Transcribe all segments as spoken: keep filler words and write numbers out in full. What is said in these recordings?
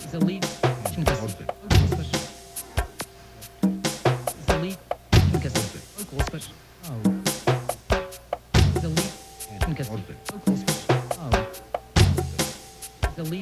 Залит. Господи. Залит. Господи. Залит. Господи. Залит.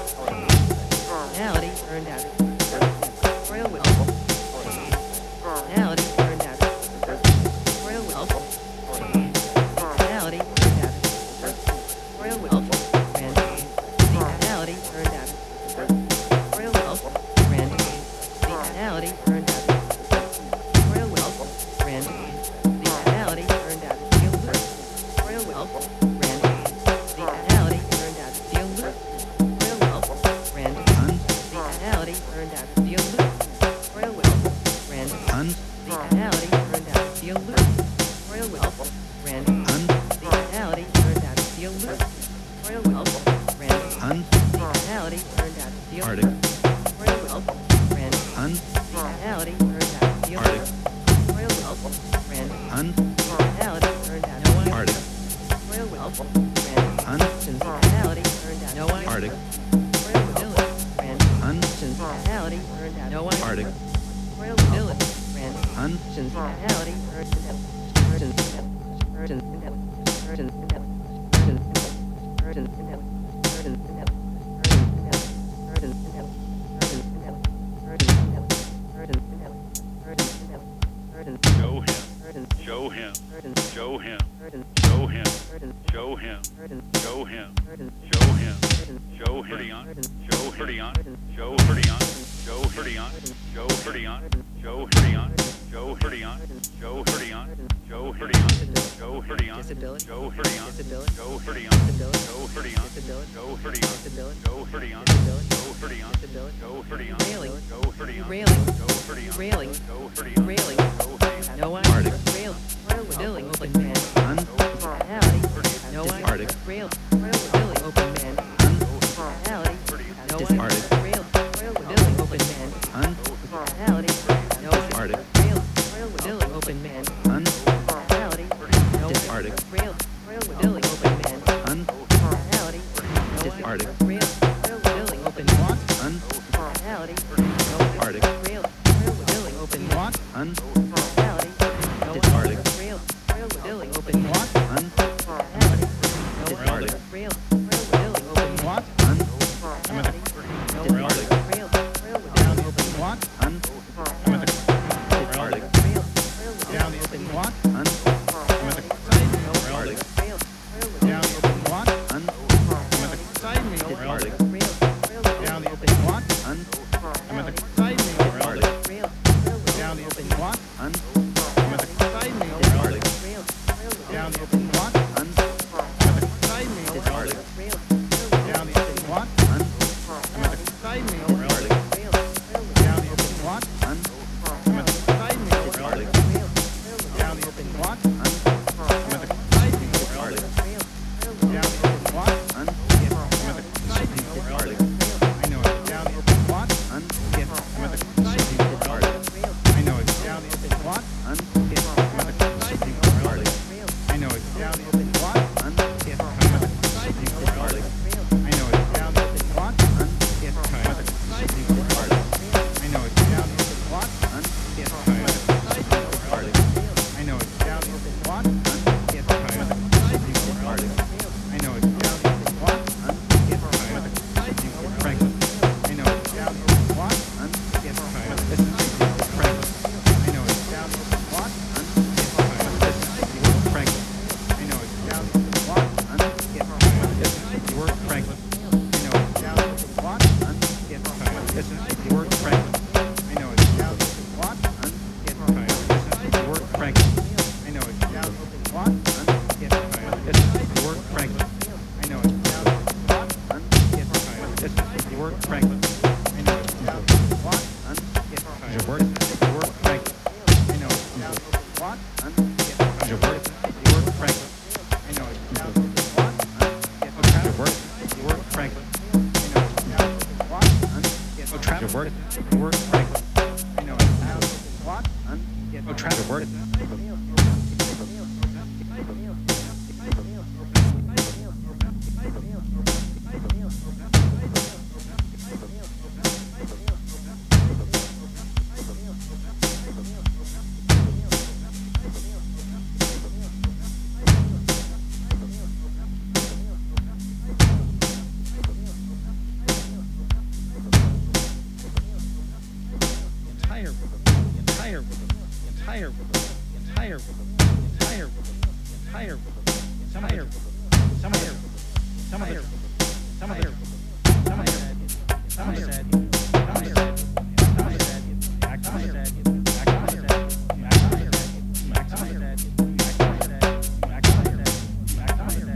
turned out to deal Arctic, Royal Wells, ran Un, personality turned out to deal Arctic, Royal Wells, ran Un, personality turned out No to one. deal Arctic, Royal Wells, ran Un, personality turned out No one. Arctic, Royal Vanilla ran Un, personality turned out No one. Arctic, Royal Vanilla ran Un, personality turned out Show him. Show him. Show him. Show him. Show him. Show him. Show him. Show Herdion. Show Herdion. Show Herdion. Show Herdion. Show Herdion. Show Herdion. Show Herdion. Show Herdion. Show Herdion. Show Herdion. Disability. Show Herdion. Disability. Show Herdion. Disability. Show Herdion. Disability. Show Herdion. Disability. Show Herdion. Disability. Show Herdion. Disability. Show Herdion. Railing. Show Herdion. Railing. Show Herdion. Railing. Show Herdion. Railing. Show Herdion. No one. Arctic. Rail. Royal Vanilla open man. Un, Personality. No one. Arctic. Rail. Royal Vanilla open man. Un, Personality. No Dis- one. Arctic. Rail. Royal Vanilla open man. Un, Personality. No one. Arctic. Rail. Royal Vanilla open man. Un, Personality. No Dis- one. Arctic. Rail. Royal Vanilla open man. Un, Personality. No Dis- one. Arctic. Rail. Royal Vanilla open man. Un, Personality. No one. Arctic. Rail. Royal Vanilla open man. Un, Personality. No Dis- one. Arctic. Rail. Royal Vanilla open man. Un, Personality. No Dis- one. Arctic. Rail. Royal Vanilla open man. Un, Personality. No Dis- one. Arctic. Rail. Royal Vanilla open man. Un, Personality. Dis- Arctic. Rail. Royal Vanilla open man. Un, No one. Arctic. Rail. Royal Vanilla open man. Un, Dis- Arctic. Rail. Royal Vanilla open man. Un, Personality. Arctic. Rail. Royal Vanilla open man. Un, Dis- Arctic. Rail. Royal Vanilla open man. Un, Dis- Arctic. Rail. Royal Vanilla open man. Un, Dis- Arctic. Rail. Royal Vanilla open man. Un, Dis- Arctic. Rail. Royal Vanilla open man. Un, Dis- Arctic. Rail. Royal Vanilla open man. Un, Dis- Arctic. Rail. Un, Arctic. Rail. Un, Arctic. Rail. Un, Arctic. entire rhythm, entire rhythm, entire rhythm, entire rhythm, entire rhythm, entire rhythm, entire rhythm, some of their some of their some of their some of their some of their some of their some of their some of their back some of their back some of their back some of their back some of their back some of their back some of their back some of their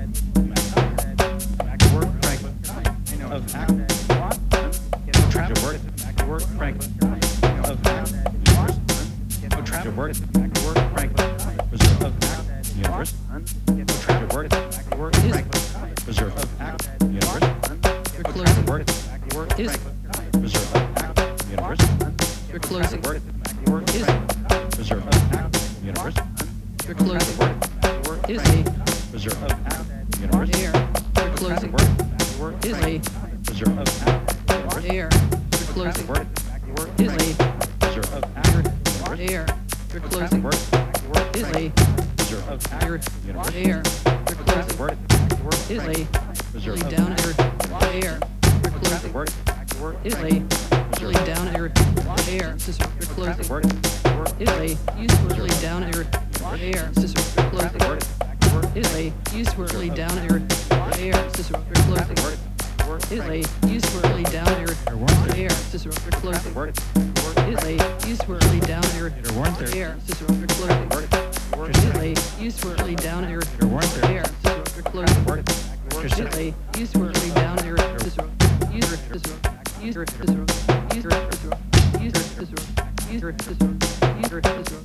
back work Franklin I know of act what trap work back to work Franklin of act what no trap to work back to work Franklin reserve of act universe no trap to work back to work Franklin reserve of act universe You're no closing. trap to work back to work is Reserve University. you're closing is Reserve University. you're closing is a Reserve University. air you're closing is a Reserve air you're closing is a Reserve air you're closing is a Reserve air air you're closing is a really down air air you're closing is a really down air air just you're closing is a usually down air air just you're closing is a usually down air air just you're closing is a usually down air air just you're closing is a usually down air air just you're closing is a usually down air air just you're closing is a usually down air just user user user user user user user user user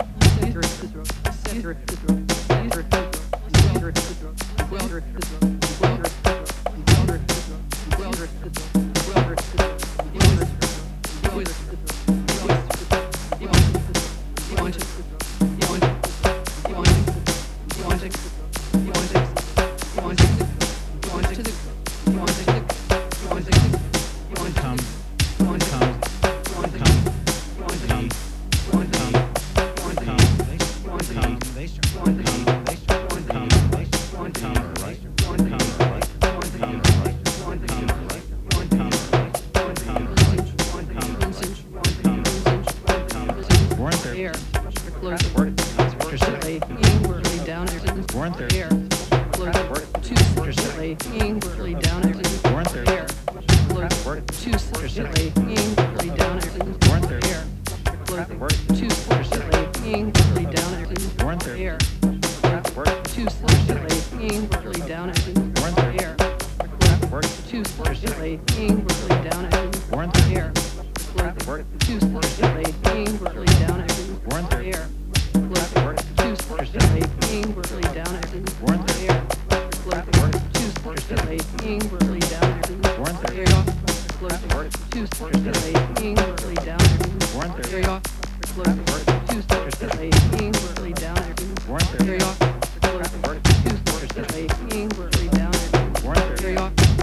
air you're closing inwardly down air air closing two slightly inwardly down air air closing two slightly inwardly down air air closing two slightly inwardly down air air closing two slightly inwardly down air air closing two slightly inwardly down air air closing two slightly inwardly down air air closing two slightly inwardly down air air closing two slightly inwardly down air air closing two slightly inwardly down air air closing two slightly inwardly down air air closing two slightly inwardly down air air